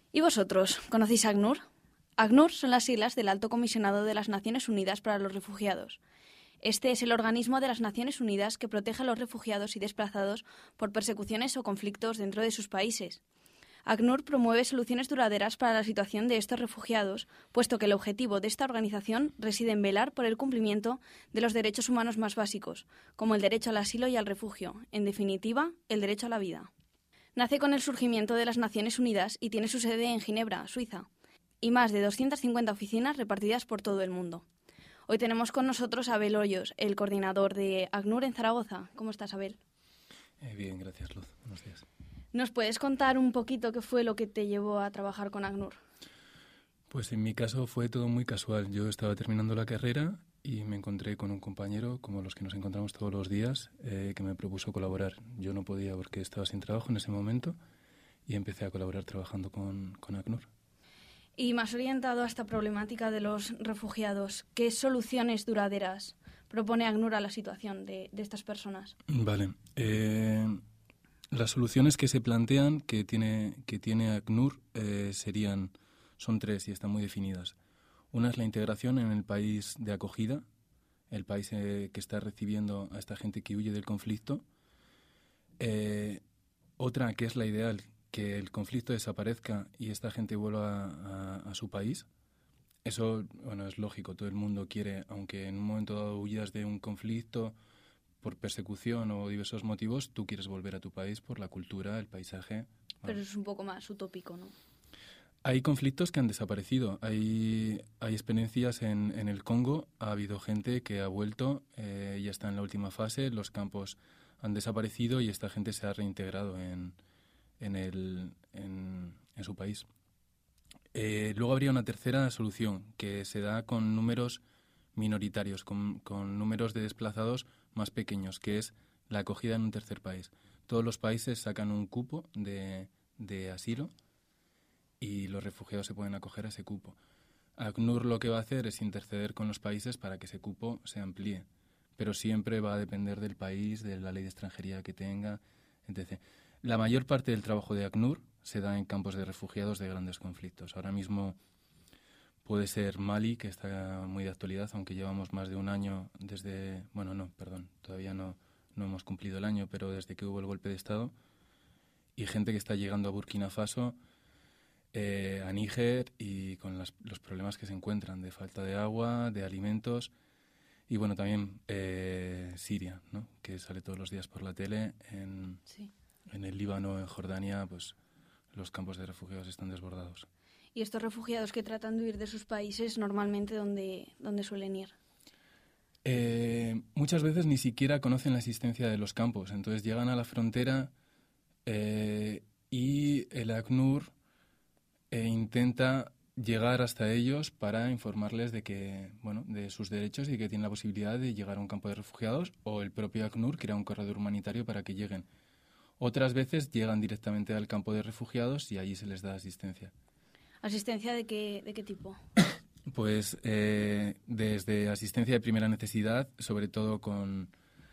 ¿Y vosotros, conocéis a ACNUR? ACNUR son las siglas del Alto Comisionado de las Naciones Unidas para los Refugiados. Este es el organismo de las Naciones Unidas que protege a los refugiados y desplazados por persecuciones o conflictos dentro de sus países. ACNUR promueve soluciones duraderas para la situación de estos refugiados, puesto que el objetivo de esta organización reside en velar por el cumplimiento de los derechos humanos más básicos, como el derecho al asilo y al refugio, en definitiva, el derecho a la vida. Nace con el surgimiento de las Naciones Unidas y tiene su sede en Ginebra, Suiza, y más de 250 oficinas repartidas por todo el mundo. Hoy tenemos con nosotros a Abel Hoyos, el coordinador de ACNUR en Zaragoza. ¿Cómo estás, Abel? Bien, gracias, Luz. Buenos días. ¿Nos puedes contar un poquito qué fue lo que te llevó a trabajar con ACNUR? Pues en mi caso fue todo muy casual. Yo estaba terminando la carrera y me encontré con un compañero, como los que nos encontramos todos los días, que me propuso colaborar. Yo no podía porque estaba sin trabajo en ese momento y empecé a colaborar trabajando con ACNUR. Y más orientado a esta problemática de los refugiados, ¿qué soluciones duraderas propone ACNUR a la situación de estas personas? Vale. Las soluciones que se plantean que tiene ACNUR son tres y están muy definidas. Una es la integración en el país de acogida, el país que está recibiendo a esta gente que huye del conflicto. Otra, que es la ideal, que el conflicto desaparezca y esta gente vuelva a su país. Eso, bueno, es lógico, todo el mundo quiere, aunque en un momento dado huyas de un conflicto por persecución o diversos motivos, tú quieres volver a tu país por la cultura, el paisaje. Pero es un poco más utópico, ¿no? Hay conflictos que han desaparecido. Hay experiencias en el Congo. Ha habido gente que ha vuelto, ya está en la última fase. Los campos han desaparecido y esta gente se ha reintegrado en su país. Luego habría una tercera solución que se da con números minoritarios, con números de desplazados más pequeños, que es la acogida en un tercer país. Todos los países sacan un cupo de asilo y los refugiados se pueden acoger a ese cupo. ACNUR lo que va a hacer es interceder con los países para que ese cupo se amplíe, pero siempre va a depender del país, de la ley de extranjería que tenga, etc. La mayor parte del trabajo de ACNUR se da en campos de refugiados de grandes conflictos. Ahora mismo puede ser Mali, que está muy de actualidad, aunque llevamos más de un año desde... Bueno, no, perdón, todavía no hemos cumplido el año, pero desde que hubo el golpe de Estado, y gente que está llegando a Burkina Faso, a Níger, y con los problemas que se encuentran de falta de agua, de alimentos, y bueno, también Siria, ¿no? Que sale todos los días por la tele. Sí. En el Líbano, en Jordania, pues los campos de refugiados están desbordados. ¿Y estos refugiados que tratan de huir de sus países, normalmente dónde suelen ir? Muchas veces ni siquiera conocen la existencia de los campos. Entonces llegan a la frontera y el ACNUR intenta llegar hasta ellos para informarles de sus derechos y que tienen la posibilidad de llegar a un campo de refugiados, o el propio ACNUR crea un corredor humanitario para que lleguen. Otras veces llegan directamente al campo de refugiados y allí se les da asistencia. ¿Asistencia de qué tipo? Pues desde asistencia de primera necesidad, sobre todo con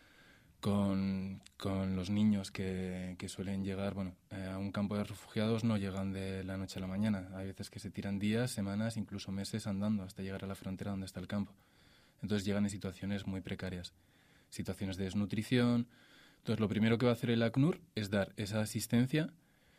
los niños que suelen llegar, a un campo de refugiados no llegan de la noche a la mañana. Hay veces que se tiran días, semanas, incluso meses andando hasta llegar a la frontera donde está el campo. Entonces llegan en situaciones muy precarias, situaciones de desnutrición. Entonces lo primero que va a hacer el ACNUR es dar esa asistencia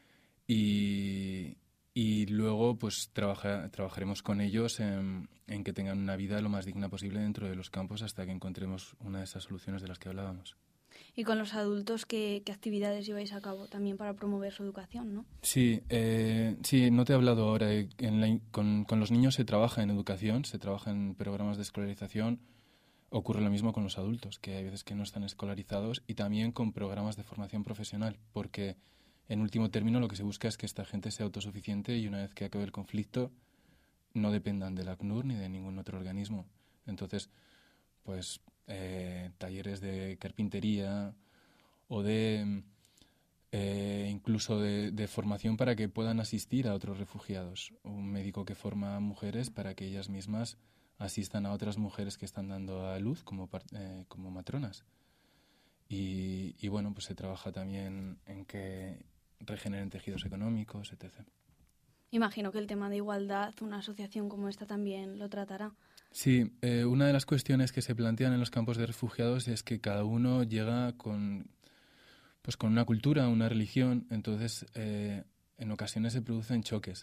y luego pues trabajaremos con ellos en que tengan una vida lo más digna posible dentro de los campos hasta que encontremos una de esas soluciones de las que hablábamos. Y con los adultos, ¿qué actividades lleváis a cabo también para promover su educación, no? Sí, no te he hablado ahora. Con los niños se trabaja en educación, se trabaja en programas de escolarización. Ocurre lo mismo con los adultos, que hay veces que no están escolarizados, y también con programas de formación profesional, porque en último término lo que se busca es que esta gente sea autosuficiente y una vez que acabe el conflicto no dependan del ACNUR ni de ningún otro organismo. Entonces, pues talleres de carpintería o de incluso de formación para que puedan asistir a otros refugiados. Un médico que forma a mujeres para que ellas mismas asistan a otras mujeres que están dando a luz como matronas. Y bueno, pues se trabaja también en que regeneren tejidos económicos, etc. Imagino que el tema de igualdad, una asociación como esta también lo tratará. Sí, una de las cuestiones que se plantean en los campos de refugiados es que cada uno llega pues con una cultura, una religión, entonces en ocasiones se producen choques.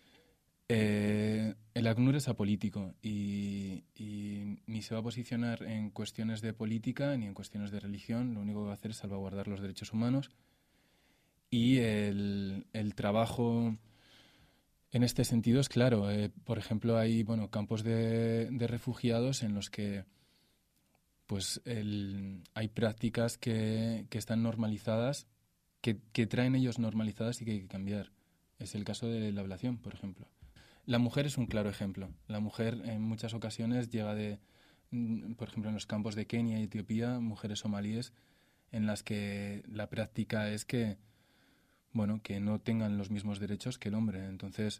El ACNUR es apolítico y ni se va a posicionar en cuestiones de política ni en cuestiones de religión. Lo único que va a hacer es salvaguardar los derechos humanos y el trabajo en este sentido es claro. Por ejemplo, hay campos de refugiados en los que pues hay prácticas que están normalizadas, que traen ellos normalizadas y que hay que cambiar. Es el caso de la ablación, por ejemplo. La mujer es un claro ejemplo. La mujer en muchas ocasiones llega por ejemplo, en los campos de Kenia y Etiopía, mujeres somalíes en las que la práctica es que no tengan los mismos derechos que el hombre. Entonces,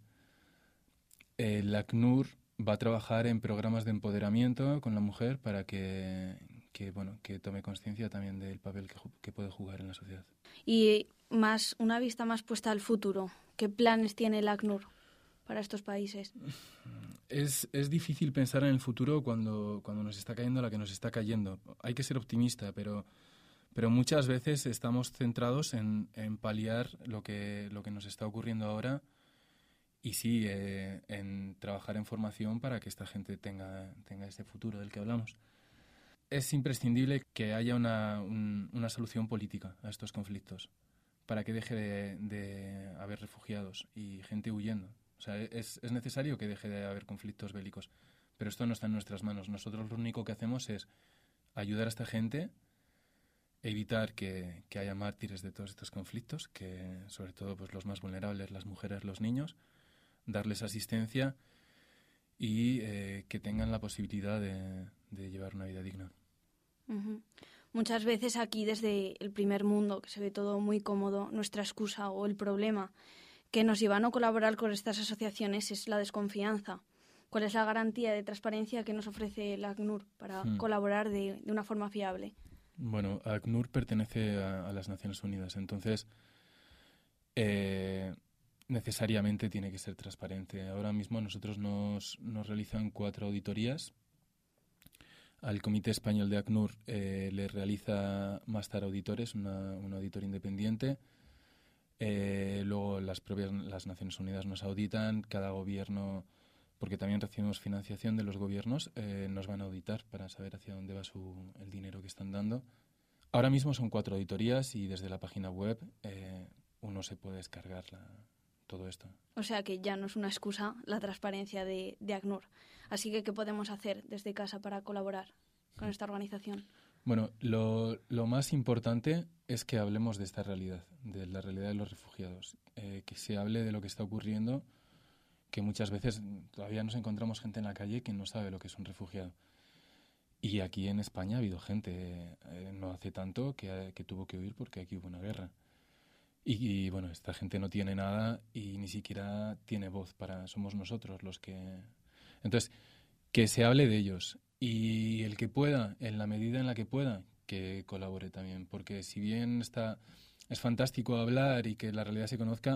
el ACNUR va a trabajar en programas de empoderamiento con la mujer para que tome conciencia también del papel que puede jugar en la sociedad. Y una vista más puesta al futuro. ¿Qué planes tiene el ACNUR para estos países? Es difícil pensar en el futuro cuando nos está cayendo la que nos está cayendo. Hay que ser optimista, pero muchas veces estamos centrados en paliar lo que nos está ocurriendo ahora y sí, en trabajar en formación para que esta gente tenga ese futuro del que hablamos. Es imprescindible que haya una solución política a estos conflictos para que deje de haber refugiados y gente huyendo. O sea, es necesario que deje de haber conflictos bélicos, pero esto no está en nuestras manos. Nosotros lo único que hacemos es ayudar a esta gente, evitar que haya mártires de todos estos conflictos, que sobre todo pues los más vulnerables, las mujeres, los niños, darles asistencia y que tengan la posibilidad de llevar una vida digna. Uh-huh. Muchas veces aquí desde el primer mundo, que se ve todo muy cómodo, nuestra excusa o el problema que nos lleva a no colaborar con estas asociaciones es la desconfianza. ¿Cuál es la garantía de transparencia que nos ofrece el ACNUR para colaborar de una forma fiable? Bueno, ACNUR pertenece a las Naciones Unidas, entonces necesariamente tiene que ser transparente. Ahora mismo nosotros nos realizan 4 auditorías. Al Comité Español de ACNUR le realiza Mastar Auditores, un auditor independiente. Luego las Naciones Unidas nos auditan, cada gobierno, porque también recibimos financiación de los gobiernos, nos van a auditar para saber hacia dónde va el dinero que están dando. Ahora mismo son 4 auditorías y desde la página web uno se puede descargar todo esto. O sea que ya no es una excusa la transparencia de ACNUR. Así que, ¿qué podemos hacer desde casa para colaborar con esta organización? Bueno, lo más importante es que hablemos de esta realidad, de la realidad de los refugiados, que se hable de lo que está ocurriendo, que muchas veces todavía nos encontramos gente en la calle que no sabe lo que es un refugiado. Y aquí en España ha habido gente, no hace tanto, que tuvo que huir porque aquí hubo una guerra. Y bueno, esta gente no tiene nada y ni siquiera tiene voz somos nosotros los que... Entonces, que se hable de ellos y el que pueda, en la medida en la que pueda, que colabore también, porque si bien es fantástico hablar y que la realidad se conozca,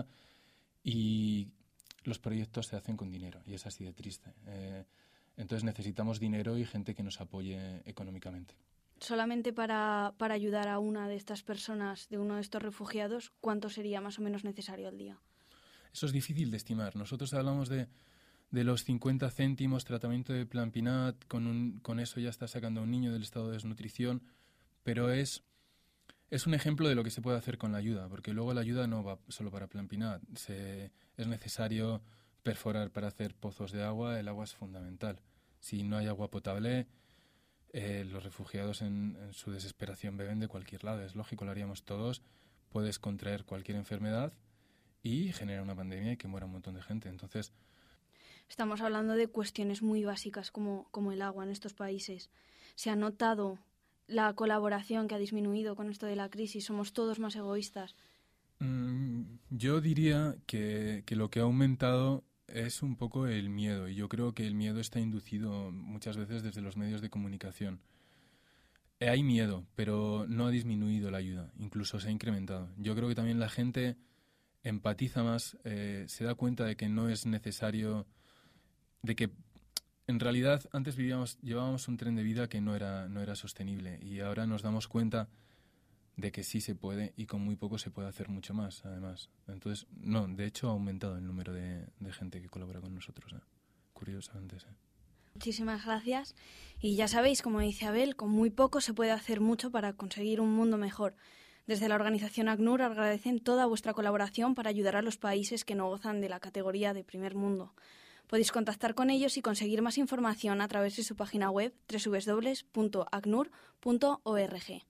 y los proyectos se hacen con dinero y es así de triste. Entonces necesitamos dinero y gente que nos apoye económicamente. Solamente para ayudar a una de estas personas, de uno de estos refugiados, ¿cuánto sería más o menos necesario al día? Eso es difícil de estimar. Nosotros hablamos de los 50 céntimos, tratamiento de Plan Pinat, con eso ya está sacando a un niño del estado de desnutrición, pero es un ejemplo de lo que se puede hacer con la ayuda, porque luego la ayuda no va solo para Plan Pinat. Es necesario perforar para hacer pozos de agua, el agua es fundamental. Si no hay agua potable, los refugiados en su desesperación beben de cualquier lado, es lógico, lo haríamos todos. Puedes contraer cualquier enfermedad y generar una pandemia y que muera un montón de gente. Entonces, estamos hablando de cuestiones muy básicas como el agua en estos países. ¿Se ha notado la colaboración que ha disminuido con esto de la crisis? ¿Somos todos más egoístas? Yo diría que lo que ha aumentado es un poco el miedo, y yo creo que el miedo está inducido muchas veces desde los medios de comunicación. Hay miedo, pero no ha disminuido la ayuda, incluso se ha incrementado. Yo creo que también la gente empatiza más, se da cuenta de que no es necesario, de que en realidad antes llevábamos un tren de vida que no era sostenible, y ahora nos damos cuenta de que sí se puede, y con muy poco se puede hacer mucho más, además. Entonces, no, de hecho ha aumentado el número de gente que colabora con nosotros, curiosamente, sí. Muchísimas gracias. Y ya sabéis, como dice Abel, con muy poco se puede hacer mucho para conseguir un mundo mejor. Desde la organización ACNUR agradecen toda vuestra colaboración para ayudar a los países que no gozan de la categoría de primer mundo. Podéis contactar con ellos y conseguir más información a través de su página web www.acnur.org.